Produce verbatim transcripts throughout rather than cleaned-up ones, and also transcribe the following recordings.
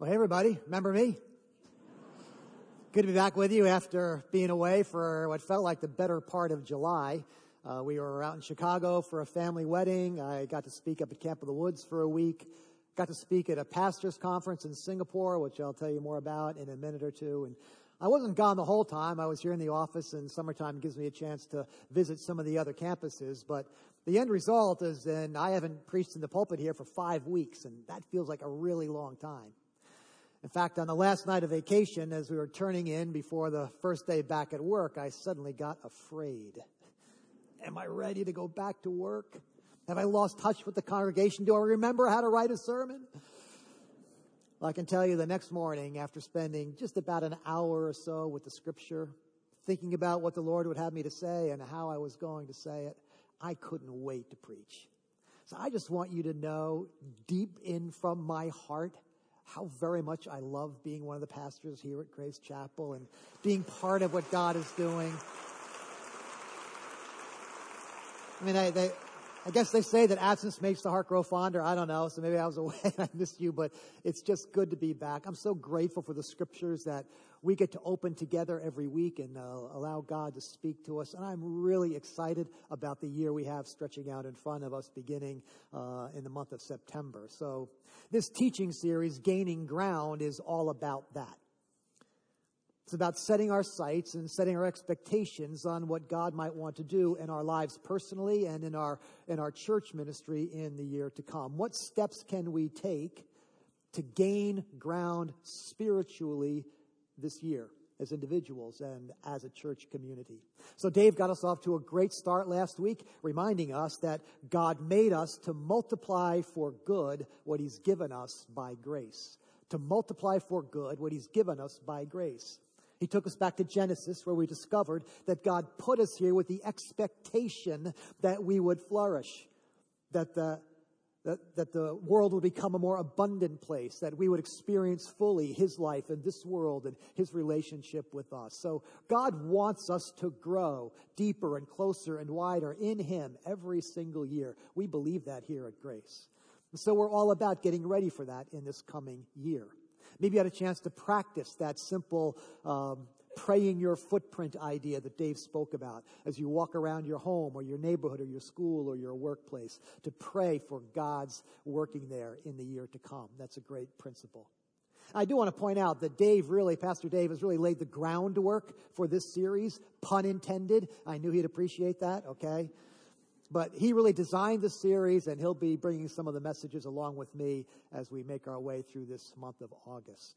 Well, hey, everybody. Remember me? Good to be back with you after being away for what felt like the better part of July. Uh, we were out in Chicago for a family wedding. I got to speak up at Camp of the Woods for a week. Got to speak at a pastor's conference in Singapore, which I'll tell you more about in a minute or two. And I wasn't gone the whole time. I was here in the office, and summertime gives me a chance to visit some of the other campuses. But the end result is then I haven't preached in the pulpit here for five weeks, and that feels like a really long time. In fact, on the last night of vacation, as we were turning in before the first day back at work, I suddenly got afraid. Am I ready to go back to work? Have I lost touch with the congregation? Do I remember how to write a sermon? Well, I can tell you the next morning, after spending just about an hour or so with the scripture, thinking about what the Lord would have me to say and how I was going to say it, I couldn't wait to preach. So I just want you to know, deep in from my heart, how very much I love being one of the pastors here at Grace Chapel and being part of what God is doing. I mean, I, they, I guess they say that absence makes the heart grow fonder. I don't know, so maybe I was away and I missed you, but it's just good to be back. I'm so grateful for the scriptures that we get to open together every week and uh, allow God to speak to us. And I'm really excited about the year we have stretching out in front of us beginning uh, in the month of September. So this teaching series, Gaining Ground, is all about that. It's about setting our sights and setting our expectations on what God might want to do in our lives personally and in our in our church ministry in the year to come. What steps can we take to gain ground spiritually this year as individuals and as a church community? So Dave got us off to a great start last week, reminding us that God made us to multiply for good what He's given us by grace. To multiply for good what He's given us by grace. He took us back to Genesis, where we discovered that God put us here with the expectation that we would flourish, that the, that, that the world would become a more abundant place, that we would experience fully His life in this world and His relationship with us. So God wants us to grow deeper and closer and wider in Him every single year. We believe that here at Grace. And so we're all about getting ready for that in this coming year. Maybe you had a chance to practice that simple um, praying your footprint idea that Dave spoke about as you walk around your home or your neighborhood or your school or your workplace, to pray for God's working there in the year to come. That's a great principle. I do want to point out that Dave really, Pastor Dave, has really laid the groundwork for this series, pun intended. I knew he'd appreciate that, okay? But he really designed the series, and he'll be bringing some of the messages along with me as we make our way through this month of August.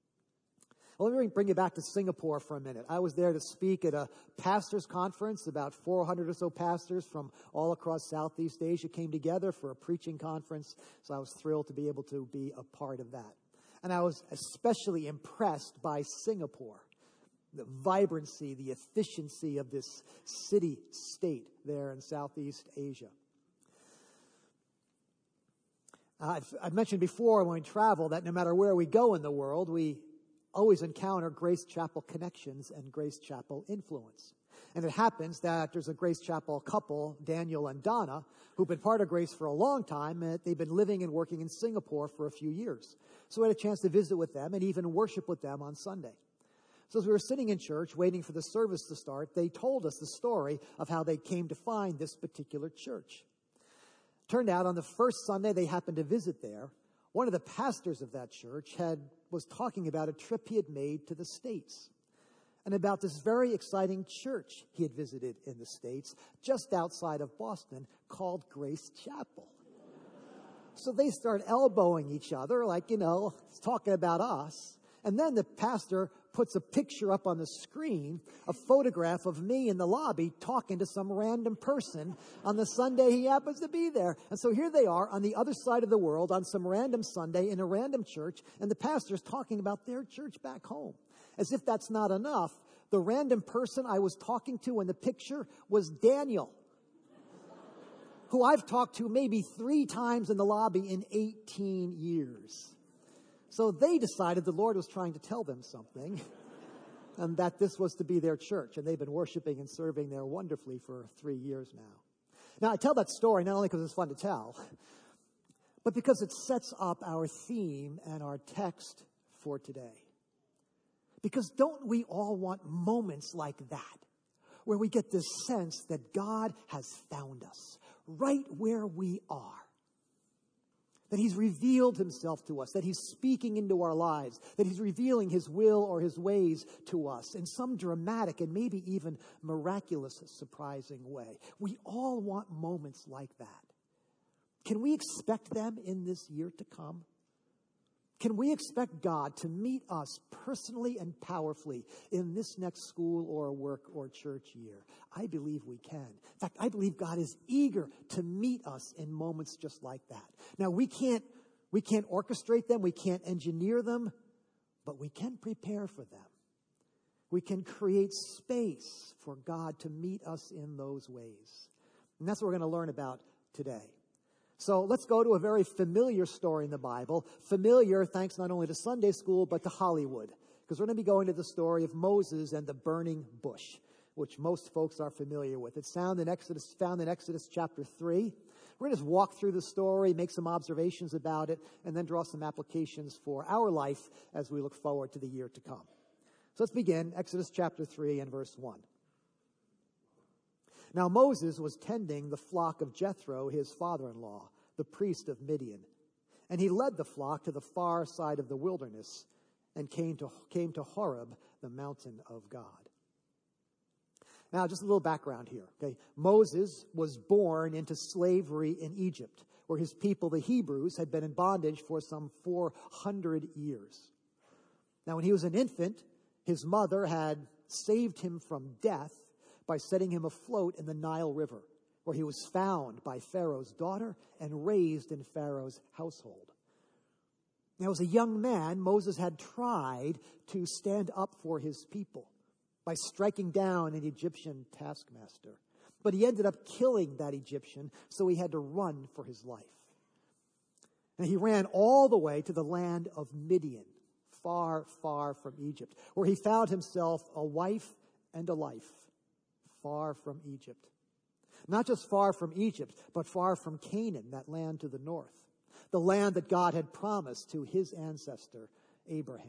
Well, let me bring you back to Singapore for a minute. I was there to speak at a pastors' conference. About four hundred or so pastors from all across Southeast Asia came together for a preaching conference, so I was thrilled to be able to be a part of that. And I was especially impressed by Singapore. The vibrancy, the efficiency of this city-state there in Southeast Asia. I've, I've mentioned before when we travel that no matter where we go in the world, we always encounter Grace Chapel connections and Grace Chapel influence. And it happens that there's a Grace Chapel couple, Daniel and Donna, who've been part of Grace for a long time, and they've been living and working in Singapore for a few years. So we had a chance to visit with them and even worship with them on Sunday. So as we were sitting in church waiting for the service to start, they told us the story of how they came to find this particular church. Turned out on the first Sunday they happened to visit there, one of the pastors of that church had was talking about a trip he had made to the States and about this very exciting church he had visited in the States just outside of Boston called Grace Chapel. So they start elbowing each other like, you know, talking about us. And then the pastor puts a picture up on the screen, a photograph of me in the lobby talking to some random person on the Sunday he happens to be there. And so here they are on the other side of the world on some random Sunday in a random church, and the pastor's talking about their church back home. As if that's not enough, the random person I was talking to in the picture was Daniel, who I've talked to maybe three times in the lobby in eighteen years. So they decided the Lord was trying to tell them something, and that this was to be their church. And they've been worshiping and serving there wonderfully for three years now. Now, I tell that story not only because it's fun to tell, but because it sets up our theme and our text for today. Because don't we all want moments like that, where we get this sense that God has found us right where we are? That he's revealed himself to us, that he's speaking into our lives, that he's revealing his will or his ways to us in some dramatic and maybe even miraculous, surprising way. We all want moments like that. Can we expect them in this year to come? Can we expect God to meet us personally and powerfully in this next school or work or church year? I believe we can. In fact, I believe God is eager to meet us in moments just like that. Now, we can't, we can't orchestrate them, we can't engineer them, but we can prepare for them. We can create space for God to meet us in those ways. And that's what we're going to learn about today. So let's go to a very familiar story in the Bible. Familiar, thanks not only to Sunday school, but to Hollywood. Because we're going to be going to the story of Moses and the burning bush, which most folks are familiar with. It's found in Exodus, found in Exodus chapter three. We're going to just walk through the story, make some observations about it, and then draw some applications for our life as we look forward to the year to come. So let's begin, Exodus chapter three and verse one. Now Moses was tending the flock of Jethro, his father-in-law, the priest of Midian. And he led the flock to the far side of the wilderness and came to, came to Horeb, the mountain of God. Now, just a little background here. Okay, Moses was born into slavery in Egypt, where his people, the Hebrews, had been in bondage for some four hundred years. Now, when he was an infant, his mother had saved him from death by setting him afloat in the Nile River, where he was found by Pharaoh's daughter and raised in Pharaoh's household. Now, as a young man, Moses had tried to stand up for his people by striking down an Egyptian taskmaster. But he ended up killing that Egyptian, so he had to run for his life. And he ran all the way to the land of Midian, far, far from Egypt, where he found himself a wife and a life, far from Egypt. Not just far from Egypt, but far from Canaan, that land to the north, the land that God had promised to his ancestor, Abraham.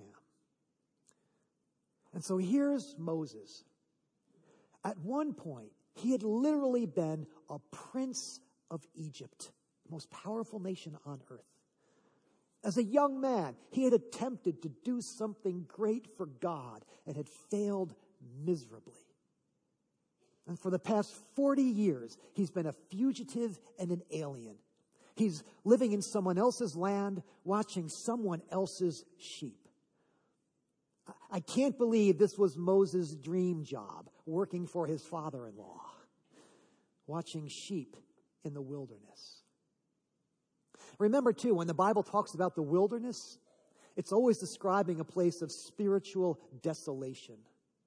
And so here's Moses. At one point, he had literally been a prince of Egypt, the most powerful nation on earth. As a young man, he had attempted to do something great for God and had failed miserably. And for the past forty years, he's been a fugitive and an alien. He's living in someone else's land, watching someone else's sheep. I can't believe this was Moses' dream job, working for his father-in-law, watching sheep in the wilderness. Remember, too, when the Bible talks about the wilderness, it's always describing a place of spiritual desolation,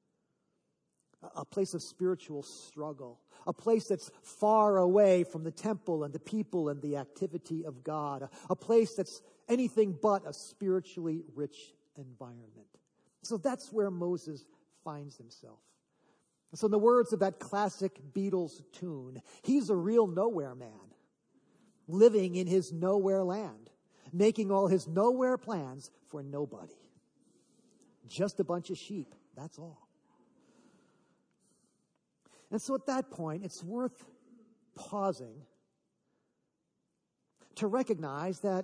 a place of spiritual struggle, a place that's far away from the temple and the people and the activity of God, a place that's anything but a spiritually rich environment. So that's where Moses finds himself. So in the words of that classic Beatles tune, he's a real nowhere man, living in his nowhere land, making all his nowhere plans for nobody. Just a bunch of sheep, that's all. And so at that point, it's worth pausing to recognize that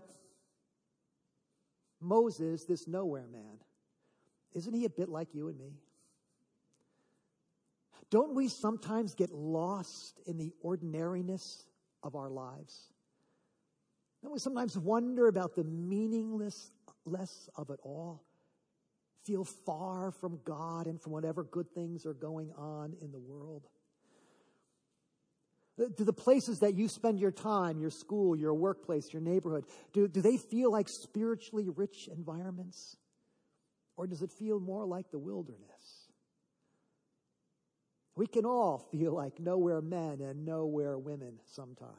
Moses, this nowhere man, isn't he a bit like you and me? Don't we sometimes get lost in the ordinariness of our lives? Don't we sometimes wonder about the meaninglessness of it all? Feel far from God and from whatever good things are going on in the world? Do the places that you spend your time, your school, your workplace, your neighborhood, do, do they feel like spiritually rich environments? Or does it feel more like the wilderness? We can all feel like nowhere men and nowhere women sometimes.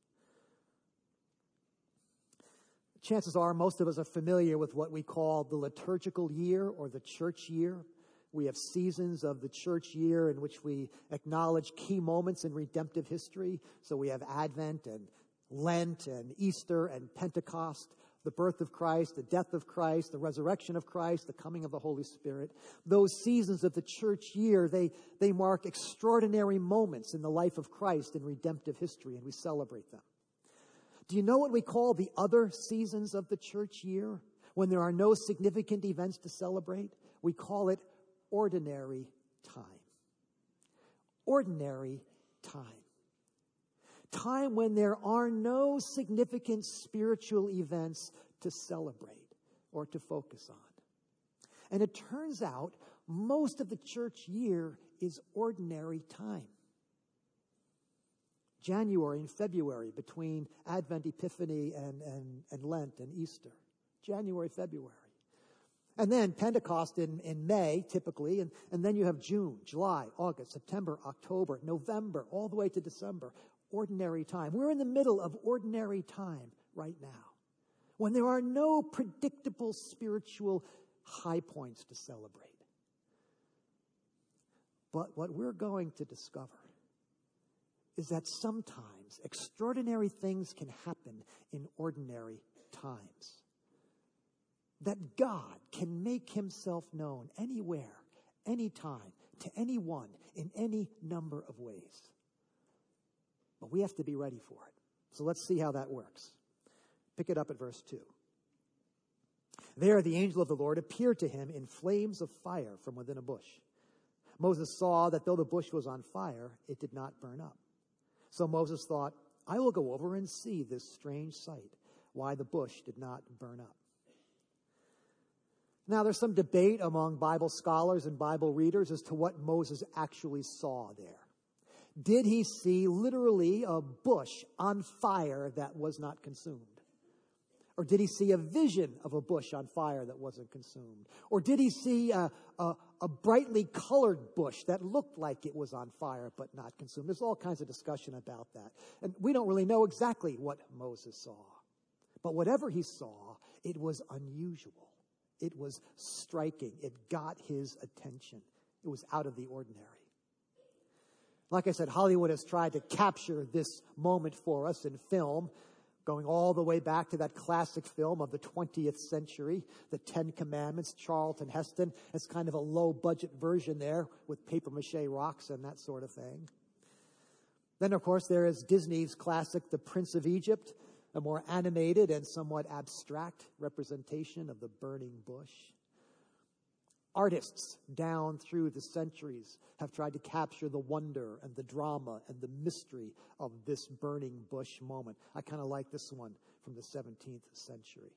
Chances are most of us are familiar with what we call the liturgical year or the church year. We have seasons of the church year in which we acknowledge key moments in redemptive history. So we have Advent and Lent and Easter and Pentecost, the birth of Christ, the death of Christ, the resurrection of Christ, the coming of the Holy Spirit. Those seasons of the church year, they, they mark extraordinary moments in the life of Christ in redemptive history, and we celebrate them. Do you know what we call the other seasons of the church year, when there are no significant events to celebrate? We call it ordinary time. Ordinary time. Time when there are no significant spiritual events to celebrate or to focus on. And it turns out most of the church year is ordinary time. January and February, between Advent, Epiphany, and, and, and Lent and Easter. January, February. And then Pentecost in, in May, typically, and, and then you have June, July, August, September, October, November, all the way to December. Ordinary time. We're in the middle of ordinary time right now, when there are no predictable spiritual high points to celebrate. But what we're going to discover is that sometimes extraordinary things can happen in ordinary times. That God can make himself known anywhere, anytime, to anyone, in any number of ways. But we have to be ready for it. So let's see how that works. Pick it up at verse two. There the angel of the Lord appeared to him in flames of fire from within a bush. Moses saw that though the bush was on fire, it did not burn up. So Moses thought, I will go over and see this strange sight, why the bush did not burn up. Now, there's some debate among Bible scholars and Bible readers as to what Moses actually saw there. Did he see literally a bush on fire that was not consumed? Or did he see a vision of a bush on fire that wasn't consumed? Or did he see a, a, a brightly colored bush that looked like it was on fire but not consumed? There's all kinds of discussion about that. And we don't really know exactly what Moses saw. But whatever he saw, it was unusual. It was striking. It got his attention. It was out of the ordinary. Like I said, Hollywood has tried to capture this moment for us in film, going all the way back to that classic film of the twentieth century, The Ten Commandments, Charlton Heston. It's kind of a low-budget version there with papier-mâché rocks and that sort of thing. Then, of course, there is Disney's classic The Prince of Egypt, a more animated and somewhat abstract representation of the burning bush. Artists down through the centuries have tried to capture the wonder and the drama and the mystery of this burning bush moment. I kind of like this one from the seventeenth century.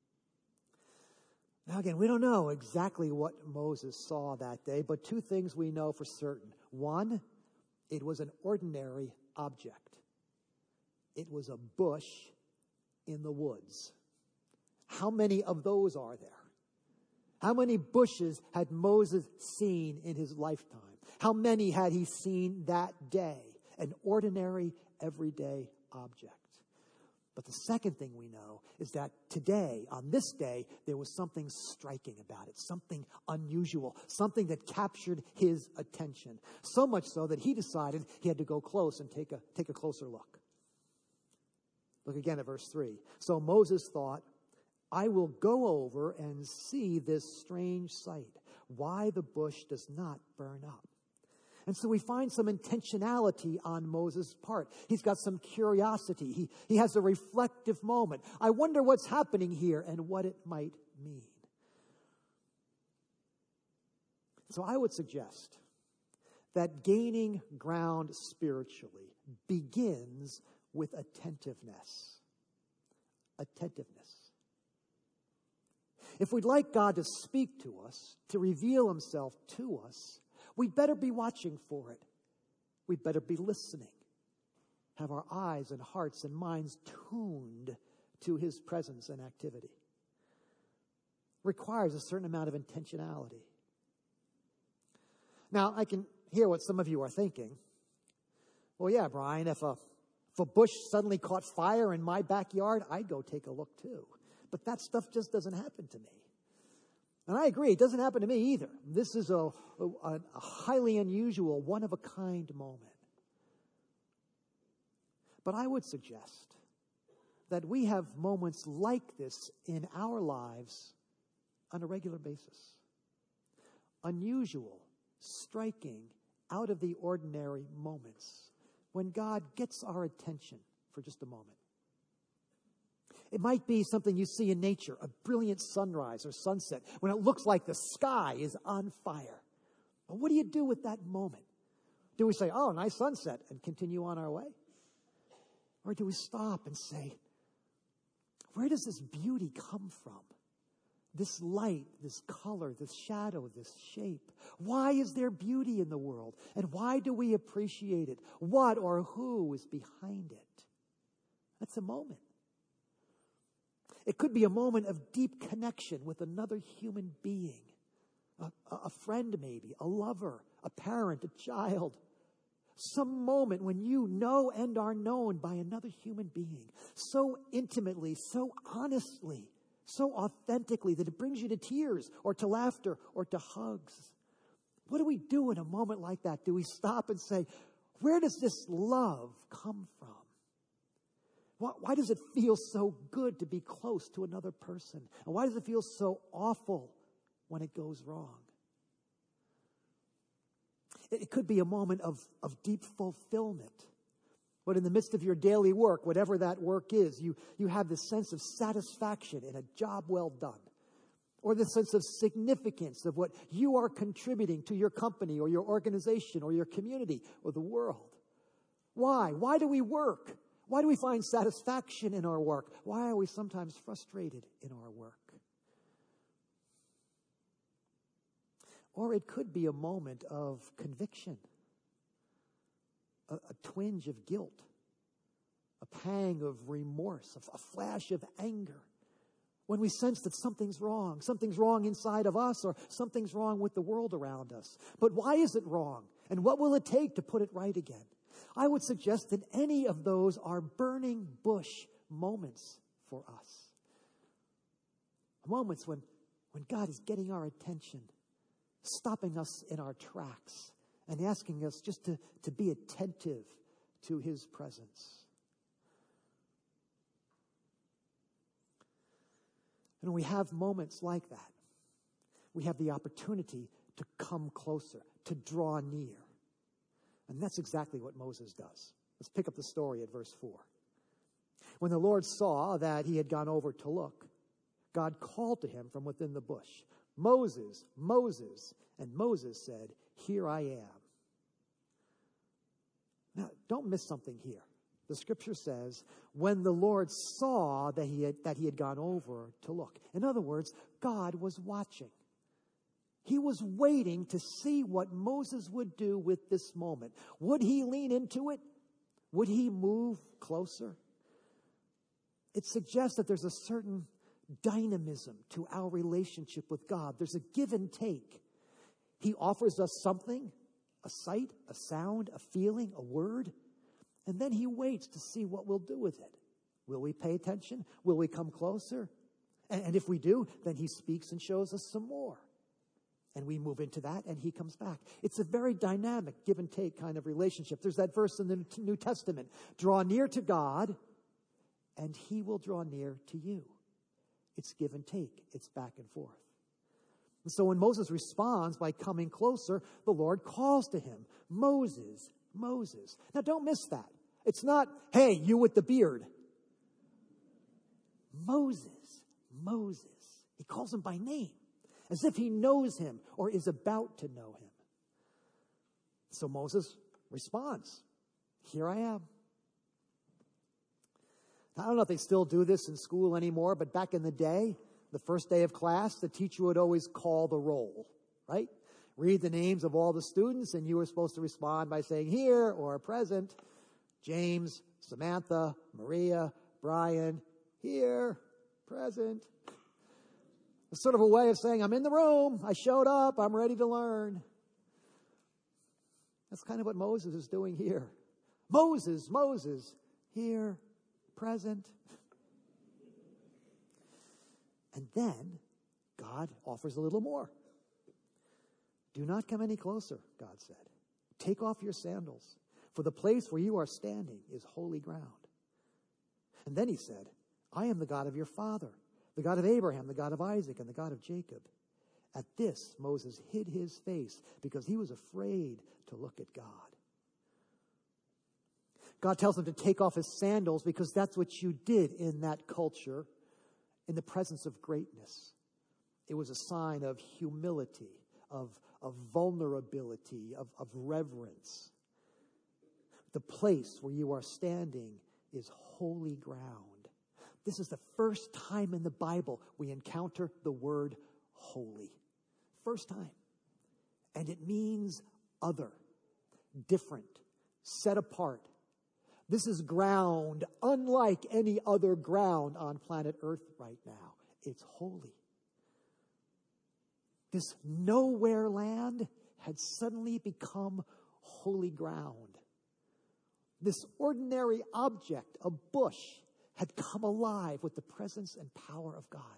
Now again, we don't know exactly what Moses saw that day, but two things we know for certain. One, it was an ordinary object. It was a bush in the woods. How many of those are there? How many bushes had Moses seen in his lifetime? How many had he seen that day? An ordinary, everyday object. But the second thing we know is that today, on this day, there was something striking about it, something unusual, something that captured his attention. So much so that he decided he had to go close and take a, take a closer look. Look again at verse three. So Moses thought, I will go over and see this strange sight, why the bush does not burn up. And so we find some intentionality on Moses' part. He's got some curiosity. He, he has a reflective moment. I wonder what's happening here and what it might mean. So I would suggest that gaining ground spiritually begins with attentiveness. Attentiveness. If we'd like God to speak to us, to reveal himself to us, we'd better be watching for it. We'd better be listening. Have our eyes and hearts and minds tuned to his presence and activity. Requires a certain amount of intentionality. Now, I can hear what some of you are thinking. Well, yeah, Brian, if a, if a bush suddenly caught fire in my backyard, I'd go take a look too. But that stuff just doesn't happen to me. And I agree, it doesn't happen to me either. This is a, a, a highly unusual, one-of-a-kind moment. But I would suggest that we have moments like this in our lives on a regular basis. Unusual, striking, out of the ordinary moments when God gets our attention for just a moment. It might be something you see in nature, a brilliant sunrise or sunset, when it looks like the sky is on fire. But what do you do with that moment? Do we say, oh, nice sunset, and continue on our way? Or do we stop and say, where does this beauty come from? This light, this color, this shadow, this shape. Why is there beauty in the world? And why do we appreciate it? What or who is behind it? That's a moment. It could be a moment of deep connection with another human being. A, a friend maybe, a lover, a parent, a child. Some moment when you know and are known by another human being. So intimately, so honestly, so authentically that it brings you to tears or to laughter or to hugs. What do we do in a moment like that? Do we stop and say, where does this love come from? Why, why does it feel so good to be close to another person? And why does it feel so awful when it goes wrong? It, it could be a moment of, of deep fulfillment. But in the midst of your daily work, whatever that work is, you, you have this sense of satisfaction in a job well done. Or the sense of significance of what you are contributing to your company or your organization or your community or the world. Why? Why do we work? Why do we find satisfaction in our work? Why are we sometimes frustrated in our work? Or it could be a moment of conviction. A, a twinge of guilt, a pang of remorse, a, a flash of anger. When we sense that something's wrong, something's wrong inside of us or something's wrong with the world around us. But why is it wrong? And what will it take to put it right again? I would suggest that any of those are burning bush moments for us. Moments when, when God is getting our attention, stopping us in our tracks, and asking us just to, to be attentive to His presence. And when we have moments like that, we have the opportunity to come closer, to draw near. And that's exactly what Moses does. Let's pick up the story at verse four. When the Lord saw that he had gone over to look, God called to him from within the bush, Moses, Moses. And Moses said, here I am. Now, don't miss something here. The scripture says, when the Lord saw that he had, that he had gone over to look. In other words, God was watching. He was waiting to see what Moses would do with this moment. Would he lean into it? Would he move closer? It suggests that there's a certain dynamism to our relationship with God. There's a give and take. He offers us something, a sight, a sound, a feeling, a word, and then he waits to see what we'll do with it. Will we pay attention? Will we come closer? And, and if we do, then he speaks and shows us some more. And we move into that, and he comes back. It's a very dynamic give and take kind of relationship. There's that verse in the New Testament, draw near to God, and he will draw near to you. It's give and take. It's back and forth. And so when Moses responds by coming closer, the Lord calls to him, Moses, Moses. Now don't miss that. It's not, hey, you with the beard. Moses, Moses. He calls him by name, as if he knows him or is about to know him. So Moses responds, here I am. I don't know if they still do this in school anymore, but back in the day, the first day of class, the teacher would always call the roll, right? Read the names of all the students, and you were supposed to respond by saying here or present. James, Samantha, Maria, Brian, here, present. It's sort of a way of saying, I'm in the room, I showed up, I'm ready to learn. That's kind of what Moses is doing here. Moses, Moses, here, present. And then God offers a little more. Do not come any closer, God said. Take off your sandals, for the place where you are standing is holy ground. And then he said, I am the God of your father, the God of Abraham, the God of Isaac, and the God of Jacob. At this, Moses hid his face because he was afraid to look at God. God tells him to take off his sandals because that's what you did in that culture in the presence of greatness. It was a sign of humility, of, of vulnerability, of, of reverence. The place where you are standing is holy ground. This is the first time in the Bible we encounter the word holy. First time. And it means other, different, set apart. This is ground unlike any other ground on planet Earth right now. It's holy. This nowhere land had suddenly become holy ground. This ordinary object, a bush, had come alive with the presence and power of God.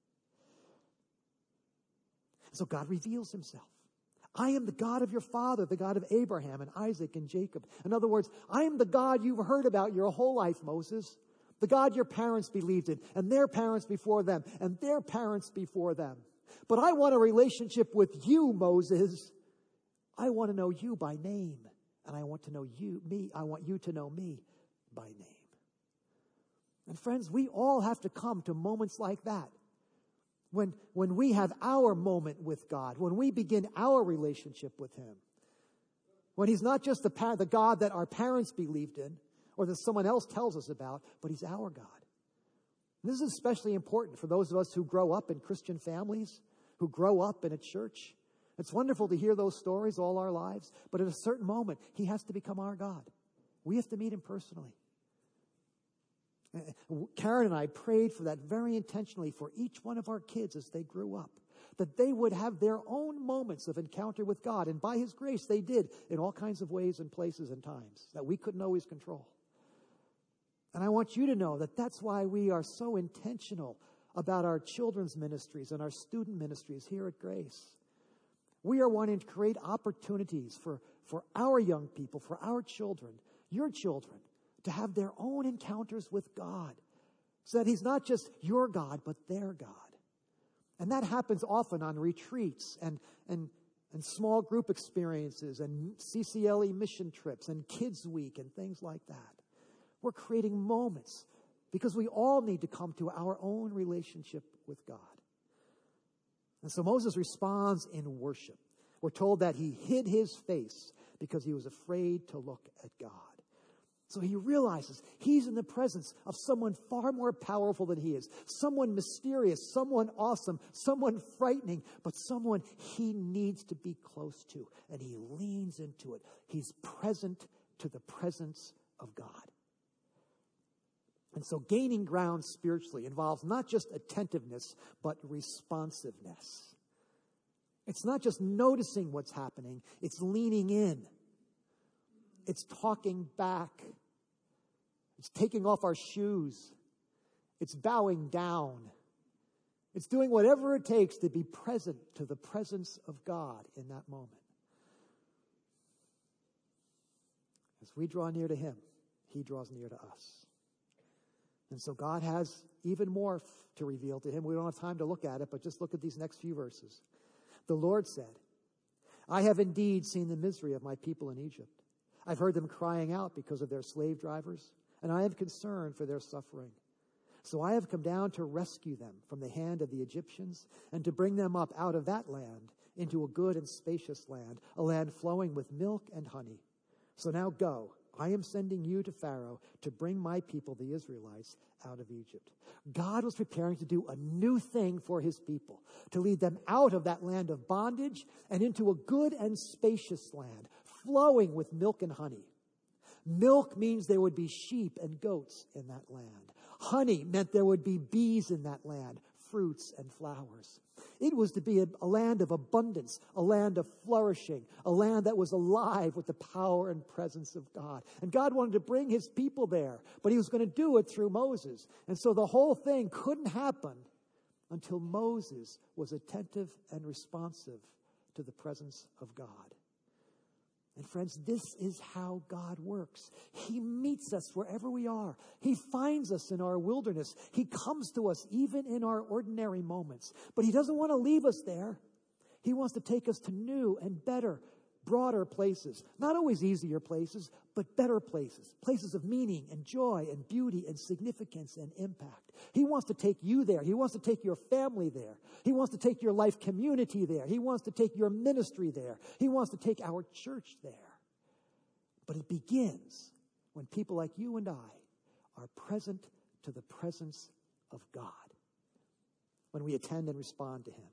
So God reveals himself. I am the God of your father, the God of Abraham and Isaac and Jacob. In other words, I am the God you've heard about your whole life, Moses. The God your parents believed in, and their parents before them, and their parents before them. But I want a relationship with you, Moses. I want to know you by name. And I want to know you, me. I want you to know me by name. And friends, we all have to come to moments like that. When, when we have our moment with God, when we begin our relationship with him, when he's not just the, par- the God that our parents believed in or that someone else tells us about, but he's our God. And this is especially important for those of us who grow up in Christian families, who grow up in a church. It's wonderful to hear those stories all our lives, but at a certain moment, he has to become our God. We have to meet him personally. Karen and I prayed for that very intentionally for each one of our kids as they grew up, that they would have their own moments of encounter with God. And by his grace, they did in all kinds of ways and places and times that we couldn't always control. And I want you to know that that's why we are so intentional about our children's ministries and our student ministries here at Grace. We are wanting to create opportunities for, for our young people, for our children, your children, to have their own encounters with God, so that he's not just your God, but their God. And that happens often on retreats and, and, and small group experiences and C C L E mission trips and Kids Week and things like that. We're creating moments because we all need to come to our own relationship with God. And so Moses responds in worship. We're told that he hid his face because he was afraid to look at God. So he realizes he's in the presence of someone far more powerful than he is, someone mysterious, someone awesome, someone frightening, but someone he needs to be close to. And he leans into it. He's present to the presence of God. And so gaining ground spiritually involves not just attentiveness, but responsiveness. It's not just noticing what's happening, it's leaning in. It's talking back. It's taking off our shoes. It's bowing down. It's doing whatever it takes to be present to the presence of God in that moment. As we draw near to him, he draws near to us. And so God has even more to reveal to him. We don't have time to look at it, but just look at these next few verses. The Lord said, I have indeed seen the misery of my people in Egypt. I've heard them crying out because of their slave drivers, and I am concerned for their suffering. So I have come down to rescue them from the hand of the Egyptians and to bring them up out of that land into a good and spacious land, a land flowing with milk and honey. So now go. I am sending you to Pharaoh to bring my people, the Israelites, out of Egypt. God was preparing to do a new thing for his people, to lead them out of that land of bondage and into a good and spacious land, flowing with milk and honey. Milk means there would be sheep and goats in that land. Honey meant there would be bees in that land, fruits and flowers. It was to be a, a land of abundance, a land of flourishing, a land that was alive with the power and presence of God. And God wanted to bring his people there, but he was going to do it through Moses. And so the whole thing couldn't happen until Moses was attentive and responsive to the presence of God. And friends, this is how God works. He meets us wherever we are. He finds us in our wilderness. He comes to us even in our ordinary moments. But he doesn't want to leave us there. He wants to take us to new and better, broader places. Not always easier places, but better places. Places of meaning and joy and beauty and significance and impact. He wants to take you there. He wants to take your family there. He wants to take your life community there. He wants to take your ministry there. He wants to take our church there. But it begins when people like you and I are present to the presence of God. When we attend and respond to him.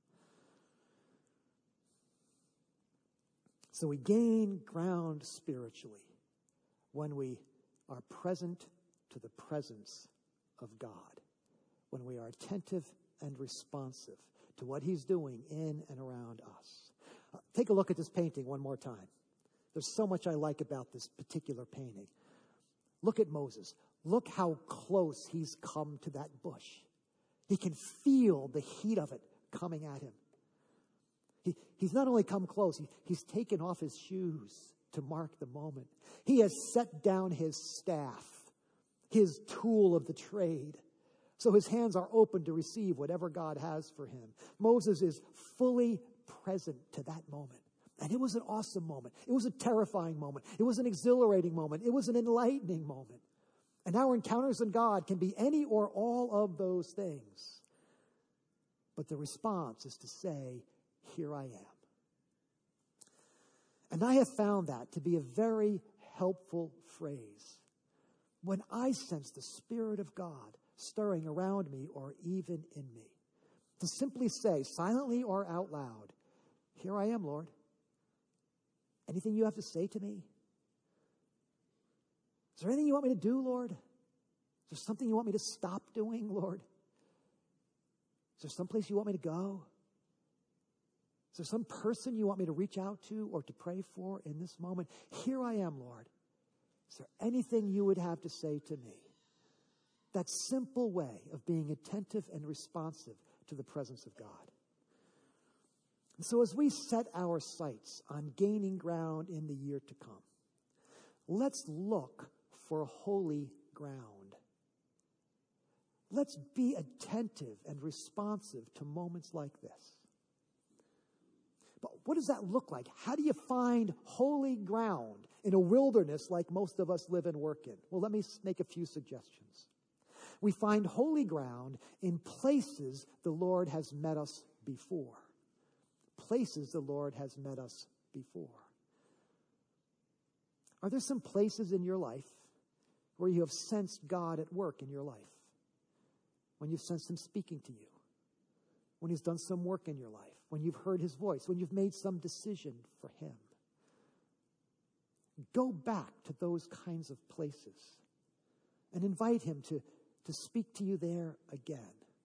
So we gain ground spiritually when we are present to the presence of God, when we are attentive and responsive to what he's doing in and around us. Uh, take a look at this painting one more time. There's so much I like about this particular painting. Look at Moses. Look how close he's come to that bush. He can feel the heat of it coming at him. He, he's not only come close, he, he's taken off his shoes to mark the moment. He has set down his staff, his tool of the trade. So his hands are open to receive whatever God has for him. Moses is fully present to that moment. And it was an awesome moment. It was a terrifying moment. It was an exhilarating moment. It was an enlightening moment. And our encounters in God can be any or all of those things. But the response is to say, here I am. And I have found that to be a very helpful phrase. When I sense the Spirit of God stirring around me or even in me, to simply say, silently or out loud, here I am, Lord. Anything you have to say to me? Is there anything you want me to do, Lord? Is there something you want me to stop doing, Lord? Is there someplace you want me to go? Is there some person you want me to reach out to or to pray for in this moment? Here I am, Lord. Is there anything you would have to say to me? That simple way of being attentive and responsive to the presence of God. And so as we set our sights on gaining ground in the year to come, let's look for holy ground. Let's be attentive and responsive to moments like this. But what does that look like? How do you find holy ground in a wilderness like most of us live and work in? Well, let me make a few suggestions. We find holy ground in places the Lord has met us before. Places the Lord has met us before. Are there some places in your life where you have sensed God at work in your life? When you've sensed him speaking to you? When he's done some work in your life? When you've heard his voice? When you've made some decision for him? Go back to those kinds of places and invite him to, to speak to you there again.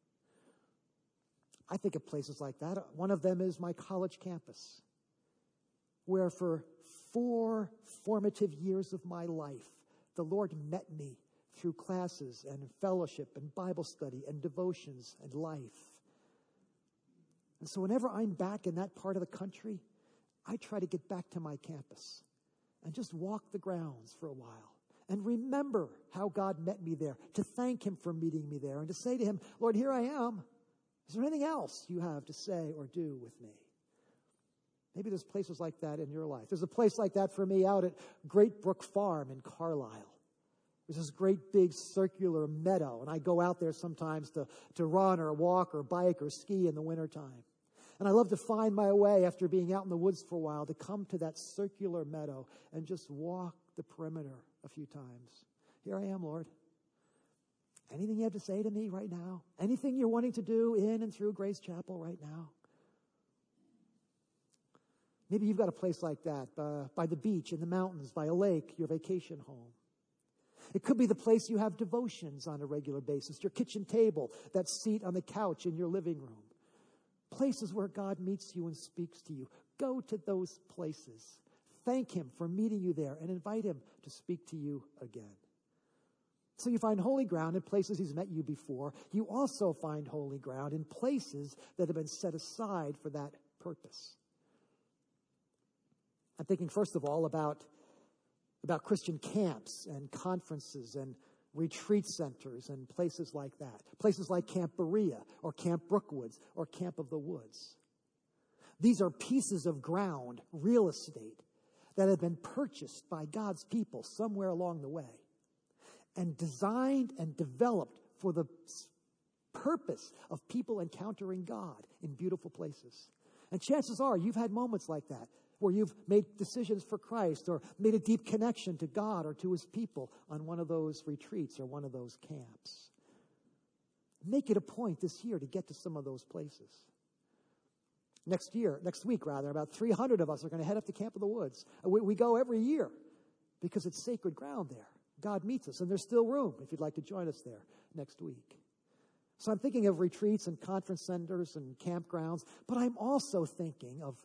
I think of places like that. One of them is my college campus, where for four formative years of my life, the Lord met me through classes and fellowship and Bible study and devotions and life. And so whenever I'm back in that part of the country, I try to get back to my campus and just walk the grounds for a while and remember how God met me there, to thank him for meeting me there and to say to him, Lord, here I am. Is there anything else you have to say or do with me? Maybe there's places like that in your life. There's a place like that for me out at Great Brook Farm in Carlisle. There's this great big circular meadow, and I go out there sometimes to, to run or walk or bike or ski in the wintertime. And I love to find my way after being out in the woods for a while to come to that circular meadow and just walk the perimeter a few times. Here I am, Lord. Anything you have to say to me right now? Anything you're wanting to do in and through Grace Chapel right now? Maybe you've got a place like that, uh, by the beach, in the mountains, by a lake, your vacation home. It could be the place you have devotions on a regular basis, your kitchen table, that seat on the couch in your living room. Places where God meets you and speaks to you. Go to those places. Thank him for meeting you there and invite him to speak to you again. So you find holy ground in places he's met you before. You also find holy ground in places that have been set aside for that purpose. I'm thinking, first of all, about, about Christian camps and conferences and retreat centers and places like that. Places like Camp Berea or Camp Brookwoods or Camp of the Woods. These are pieces of ground, real estate, that have been purchased by God's people somewhere along the way and designed and developed for the purpose of people encountering God in beautiful places. And chances are you've had moments like that where you've made decisions for Christ or made a deep connection to God or to his people on one of those retreats or one of those camps. Make it a point this year to get to some of those places. Next year, next week rather, about three hundred of us are going to head up to Camp of the Woods. We, we go every year because it's sacred ground there. God meets us, and there's still room if you'd like to join us there next week. So I'm thinking of retreats and conference centers and campgrounds, but I'm also thinking of,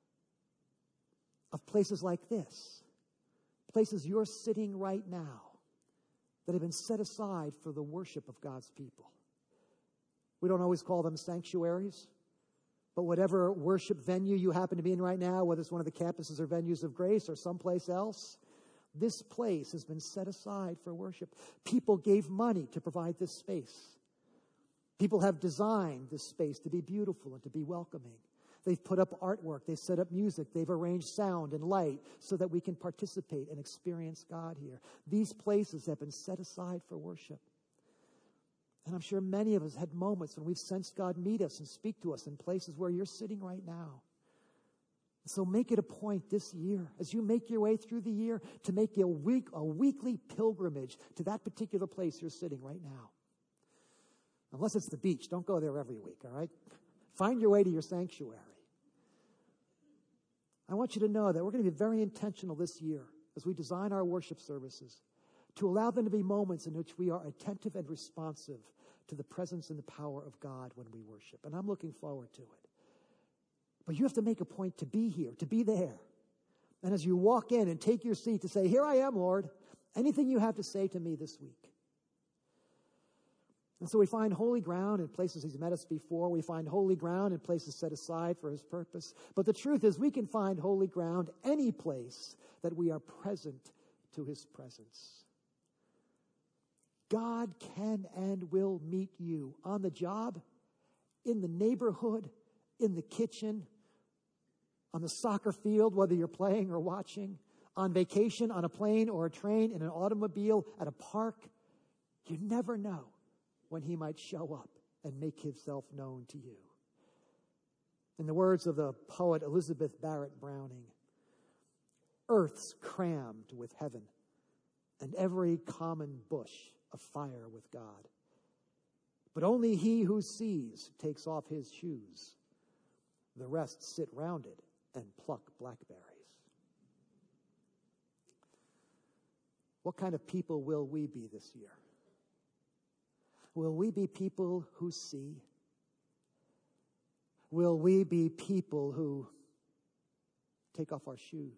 of places like this, places you're sitting right now that have been set aside for the worship of God's people. We don't always call them sanctuaries, but whatever worship venue you happen to be in right now, whether it's one of the campuses or venues of Grace or someplace else, this place has been set aside for worship. People gave money to provide this space. People have designed this space to be beautiful and to be welcoming. They've put up artwork. They've set up music. They've arranged sound and light so that we can participate and experience God here. These places have been set aside for worship. And I'm sure many of us had moments when we've sensed God meet us and speak to us in places where you're sitting right now. So make it a point this year, as you make your way through the year, to make a week, a weekly pilgrimage to that particular place you're sitting right now. Unless it's the beach. Don't go there every week, all right? Find your way to your sanctuary. I want you to know that we're going to be very intentional this year as we design our worship services to allow them to be moments in which we are attentive and responsive to the presence and the power of God when we worship. And I'm looking forward to it. But you have to make a point to be here, to be there. And as you walk in and take your seat to say, here I am, Lord, anything you have to say to me this week. And so we find holy ground in places he's met us before. We find holy ground in places set aside for his purpose. But the truth is we can find holy ground any place that we are present to his presence. God can and will meet you on the job, in the neighborhood, in the kitchen, on the soccer field, whether you're playing or watching, on vacation, on a plane or a train, in an automobile, at a park. You never know when he might show up and make himself known to you. In the words of the poet Elizabeth Barrett Browning, earth's crammed with heaven, and every common bush afire with God. But only he who sees takes off his shoes. The rest sit round it and pluck blackberries. What kind of people will we be this year? Will we be people who see? Will we be people who take off our shoes?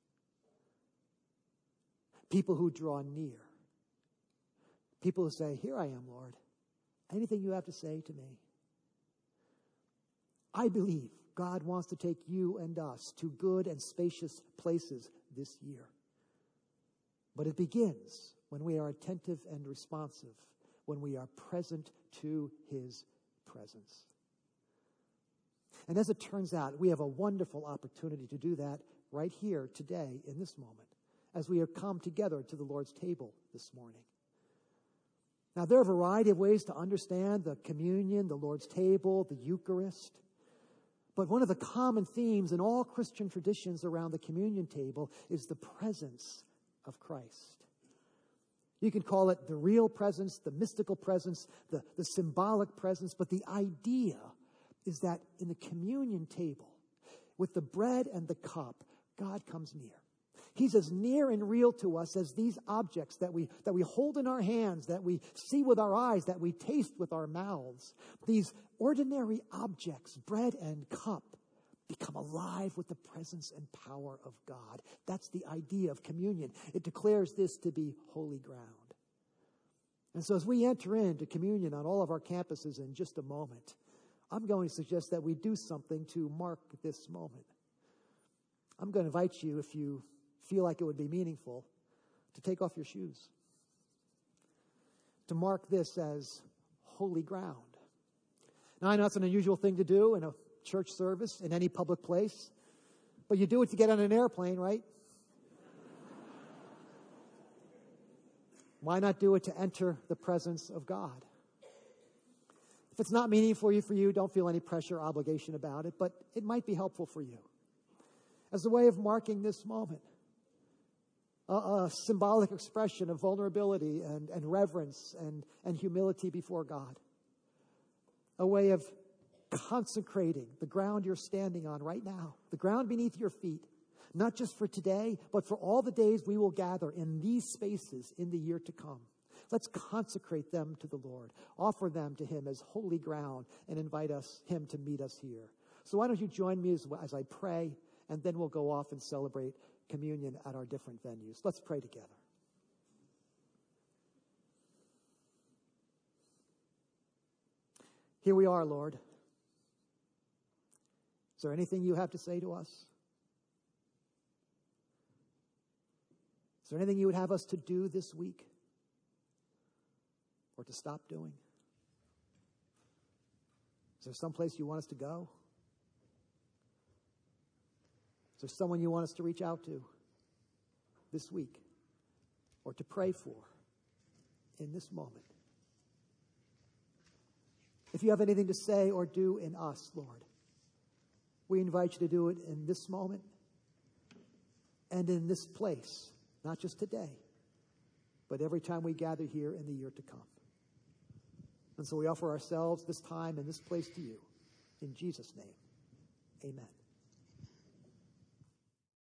People who draw near? People who say, here I am, Lord. Anything you have to say to me? I believe God wants to take you and us to good and spacious places this year. But it begins when we are attentive and responsive, when we are present to his presence. And as it turns out, we have a wonderful opportunity to do that right here today in this moment, as we have come together to the Lord's table this morning. Now, there are a variety of ways to understand the communion, the Lord's table, the Eucharist. But one of the common themes in all Christian traditions around the communion table is the presence of Christ. You can call it the real presence, the mystical presence, the, the symbolic presence, but the idea is that in the communion table, with the bread and the cup, God comes near. He's as near and real to us as these objects that we, that we hold in our hands, that we see with our eyes, that we taste with our mouths. These ordinary objects, bread and cup, become alive with the presence and power of God. That's the idea of communion. It declares this to be holy ground. And so as we enter into communion on all of our campuses in just a moment, I'm going to suggest that we do something to mark this moment. I'm going to invite you, if you feel like it would be meaningful, to take off your shoes, to mark this as holy ground. Now, I know it's an unusual thing to do in a church service, in any public place, but you do it to get on an airplane, right? Why not do it to enter the presence of God? If it's not meaningful for you, for you, don't feel any pressure or obligation about it, but it might be helpful for you as a way of marking this moment, a, a symbolic expression of vulnerability and, and reverence and, and humility before God, a way of consecrating the ground you're standing on right now, the ground beneath your feet, not just for today, but for all the days we will gather in these spaces in the year to come. Let's consecrate them to the Lord, offer them to him as holy ground, and invite us, him to meet us here. So why don't you join me as, as I pray, and then we'll go off and celebrate communion at our different venues. Let's pray together. Here we are, Lord. Is there anything you have to say to us? Is there anything you would have us to do this week or to stop doing? Is there someplace you want us to go? Is there someone you want us to reach out to this week or to pray for in this moment? If you have anything to say or do in us, Lord, we invite you to do it in this moment and in this place. Not just today, but every time we gather here in the year to come. And so we offer ourselves this time and this place to you. In Jesus' name, amen.